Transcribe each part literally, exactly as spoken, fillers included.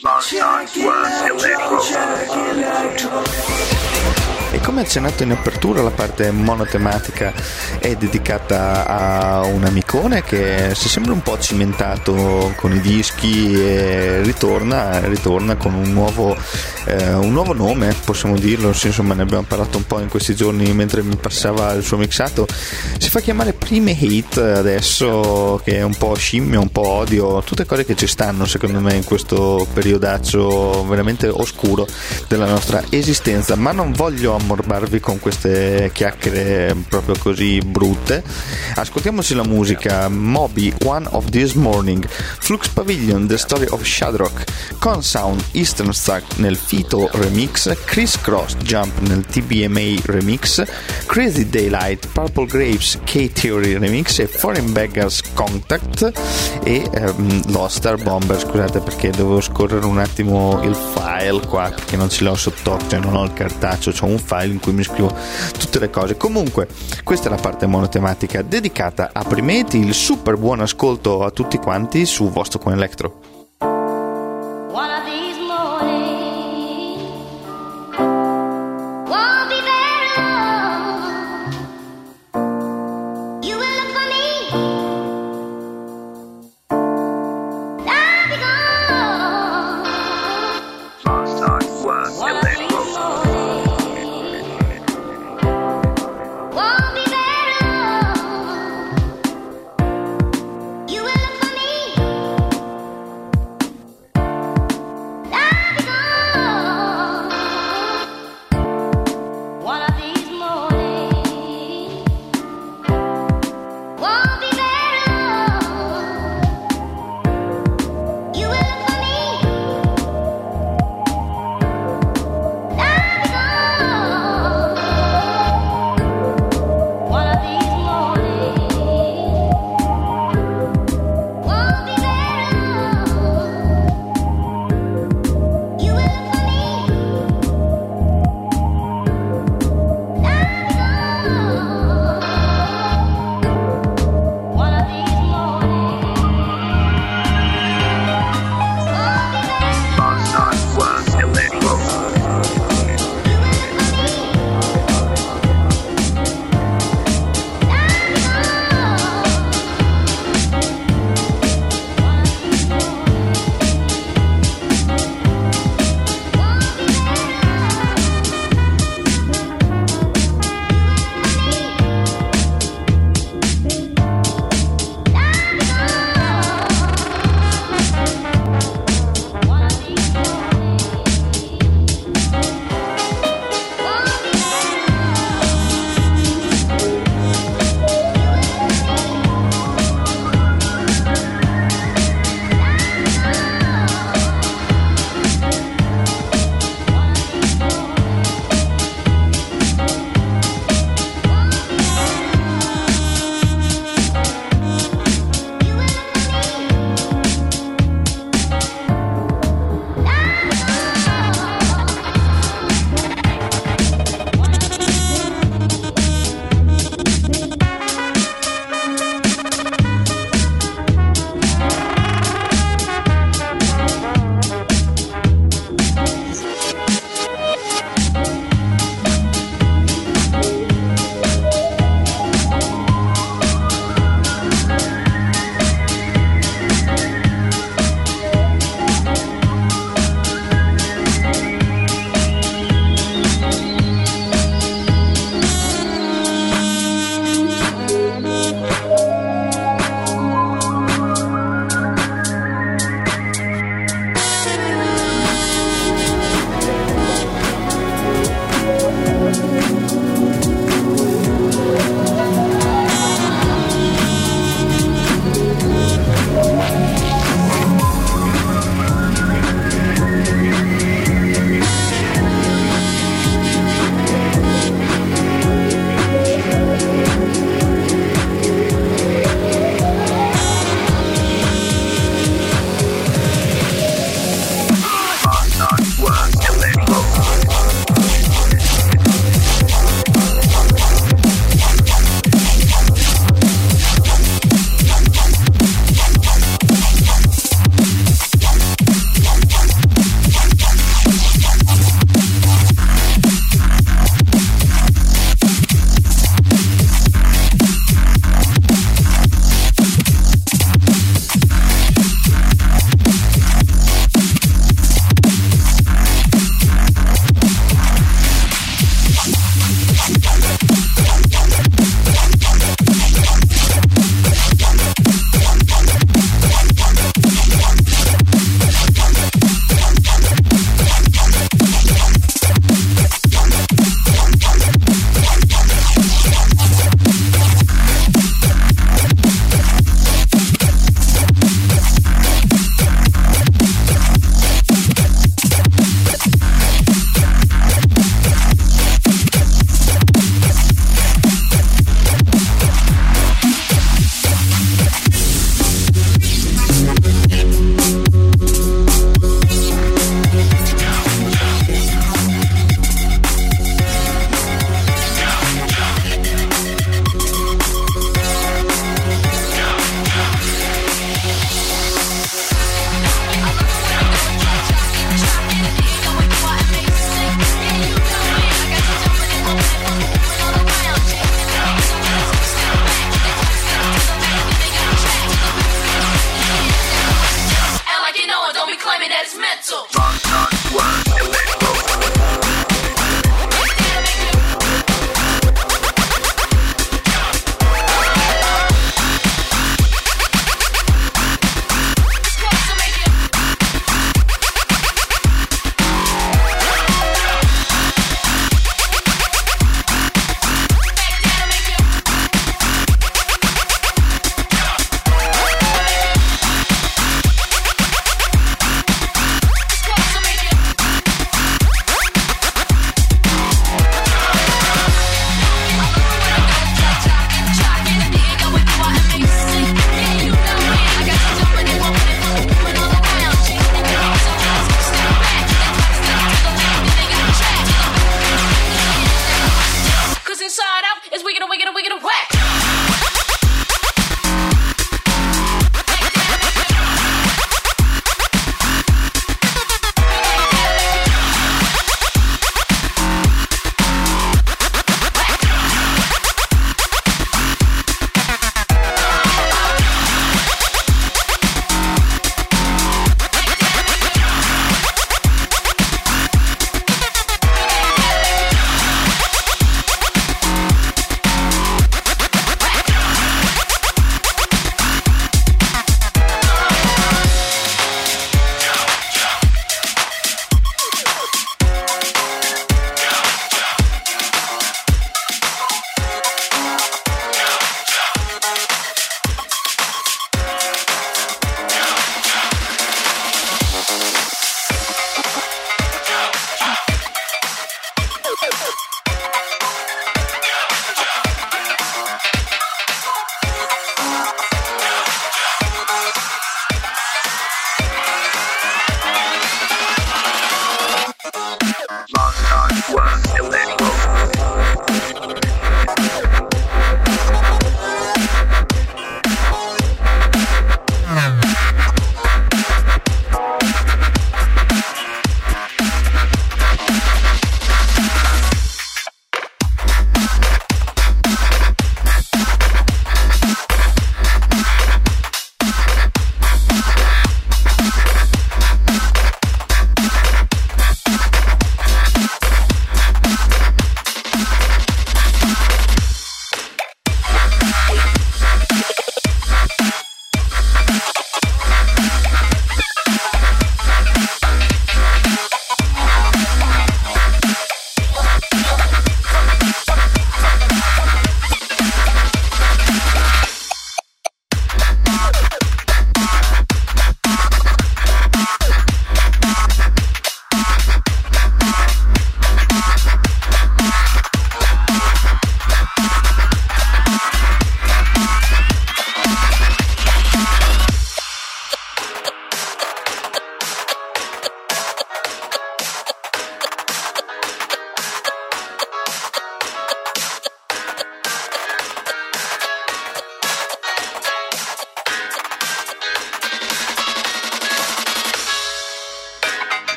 E come accennato in apertura, la parte monotematica è dedicata a un amicone che si sembra un po' cimentato con i dischi e ritorna, ritorna con un nuovo, eh, un nuovo nome, possiamo dirlo, insomma ne abbiamo parlato un po' in questi giorni mentre mi passava il suo mixato. Si fa chiamare Prime Hit adesso, che è un po' scimmia, un po' odio, tutte cose che ci stanno secondo me in questo periodaccio veramente oscuro della nostra esistenza, ma non voglio ammorbarvi con queste chiacchiere proprio così brutte. Ascoltiamoci la musica. Moby, One of This Morning, Flux Pavilion, The Story of Shadrock, Consound, Eastern Struck nel Fito remix, Criss Cross Jump nel T B M A remix, Crazy Daylight, Purple Grapes, K-Theory remix e Foreign Beggars Contact e um, Lost Star Bomber. Scusate perché devo scorrere un attimo il file qua perché non ce l'ho sott'occhio, cioè non ho il cartaceo, c'ho un file in cui mi scrivo tutte le cose. Comunque questa è la parte monotematica dedicata a Primeti. Il super buon ascolto a tutti quanti su Vostro con Electro.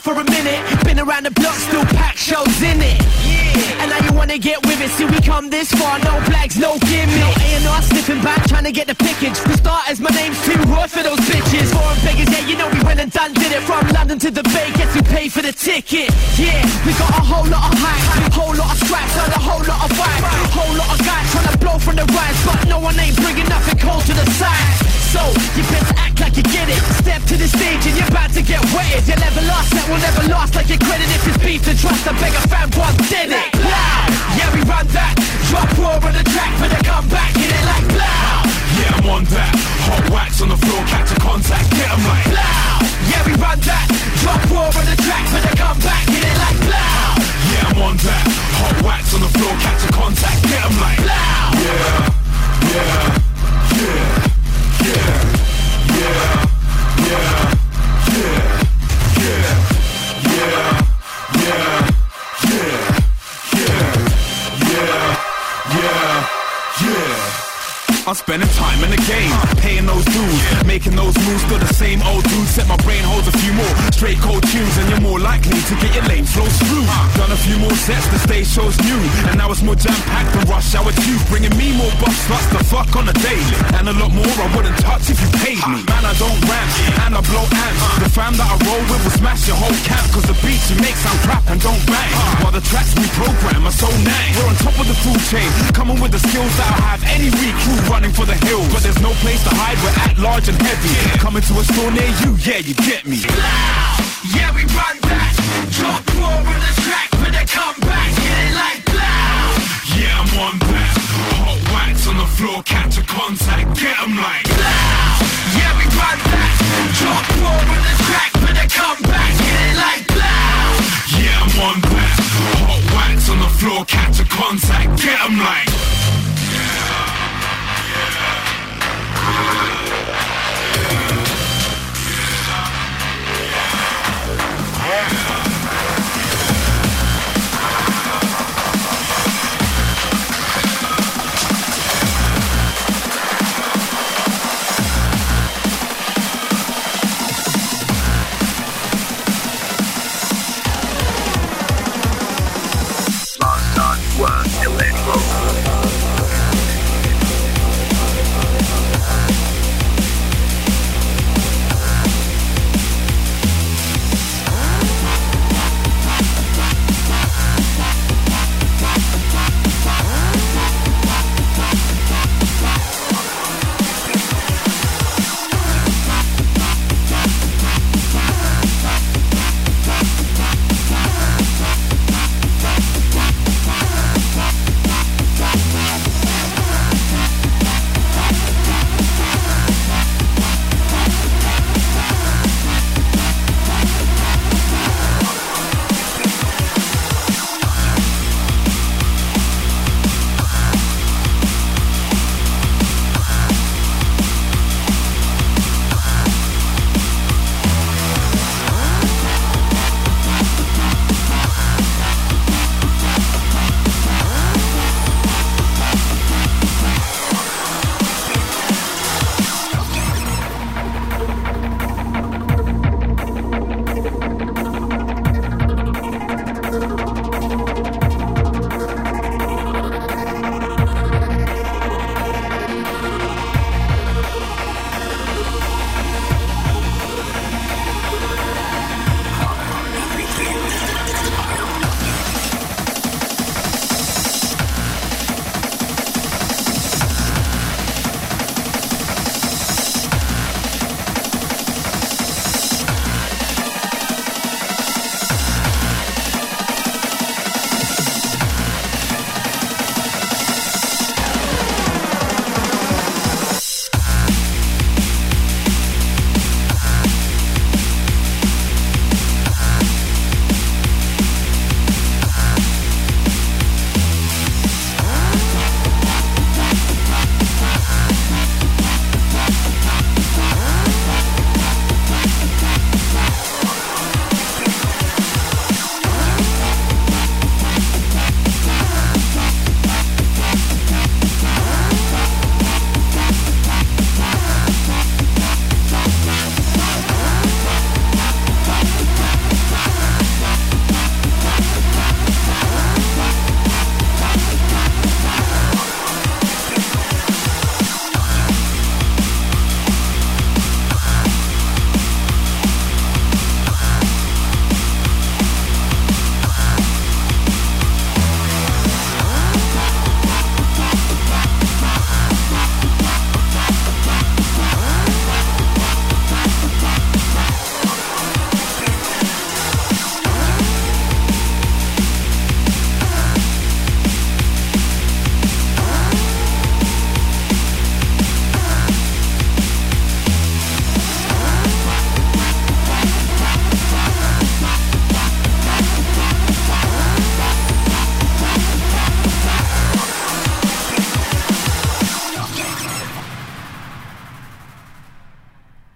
for a minute. Been around the block, still pack shows in it. Yeah. And now you wanna get with it. See we come this far, no flags, no gimmicks. No A and R sniffing back, trying to get the pickage. For starters, my name's too raw for those bitches. Foreign beggars, yeah, you know we went and done did it. From London to the Bay, guess who paid for the ticket? Yeah, we got a whole lot of hype, whole lot of scraps, and a whole lot of vibe. Whole lot of guys trying to blow from the rise, but no one ain't bringing nothing cold to the side. So, you better act like you get it. Step to the stage and you're about to get wetted. You'll never last, that will never last like your credit. If it's beef to trust, I beg a fan once did it. Loud, yeah we run that. Drop raw on the track for the comeback, hit it like loud. Yeah I'm on that. Hot wax on the floor, catch a contact, get 'em like loud. Yeah we run that. Drop raw on the track for the comeback, hit it like loud. Yeah I'm on that. Hot wax on the floor, catch a contact, get 'em like loud. Yeah, yeah, yeah. Yeah, yeah, yeah, yeah, yeah, yeah, yeah, yeah, yeah, yeah, yeah. I'm spending time in the game, paying those dues, making those moves, still the same old dude. Set my brain holds a few more straight cold tunes, and you're more likely to get your lane flows through. Done a few more sets, the stage show's new, and now it's more jam-packed than Rush Hour two, bringing me more buff sluts to fuck on the daily, and a lot more I wouldn't touch if you paid me. Man, I don't rant, and I blow amps. The fam that I roll with will smash your whole camp, cause the beats you make sound crap and don't bang, while the tracks we program are so nang. We're on top of the food chain, coming with the skills that I have any week crew running for the hills, but there's no place to hide, we're at large and heavy. Yeah. Coming to a store near you, yeah, you get me. Loud, yeah, we run that. Drop raw on the track for the comeback, hit it like loud. Yeah, I'm on that. Hot wax on the floor, catch a contact, get 'em like